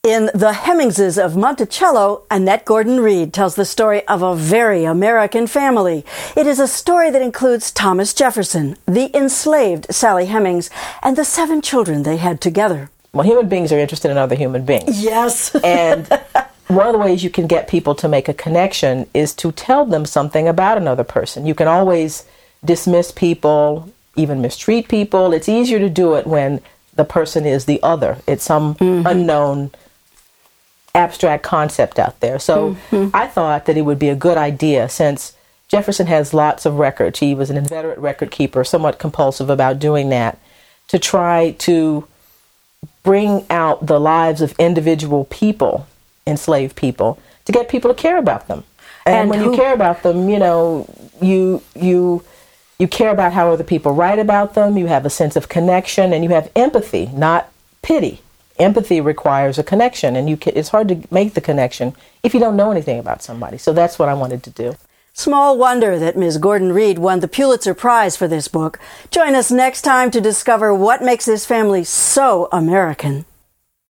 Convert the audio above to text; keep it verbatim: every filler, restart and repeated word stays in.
In The Hemmingses of Monticello, Annette Gordon-Reed tells the story of a very American family. It is a story that includes Thomas Jefferson, the enslaved Sally Hemings, and the seven children they had together. Well, human beings are interested in other human beings. Yes. And one of the ways you can get people to make a connection is to tell them something about another person. You can always dismiss people, even mistreat people. It's easier to do it when the person is the other. It's some mm-hmm. unknown abstract concept out there. So mm-hmm. I thought that it would be a good idea, since Jefferson has lots of records. He was an inveterate record keeper, somewhat compulsive about doing that, to try to bring out the lives of individual people, enslaved people, to get people to care about them. And, and when who- you care about them, you know, you you you care about how other people write about them. You have a sense of connection, and you have empathy, not pity. Empathy requires a connection, and you can, it's hard to make the connection if you don't know anything about somebody. So that's what I wanted to do. Small wonder that Miz Gordon-Reed won the Pulitzer Prize for this book. Join us next time to discover what makes this family so American.